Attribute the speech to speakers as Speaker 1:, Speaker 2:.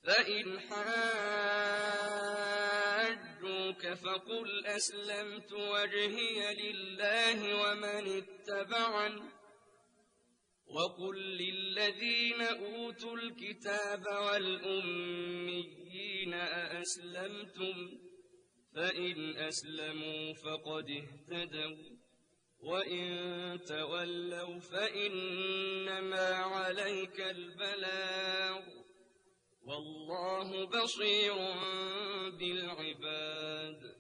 Speaker 1: فإن حاجوك فقل أسلمت وجهي لله ومن اتبعني وقل للذين أوتوا الكتاب والأميين أأسلمتم فإن أسلموا فقد اهتدوا وإن تولوا فإنما عليك البلاغ والله بصير بالعباد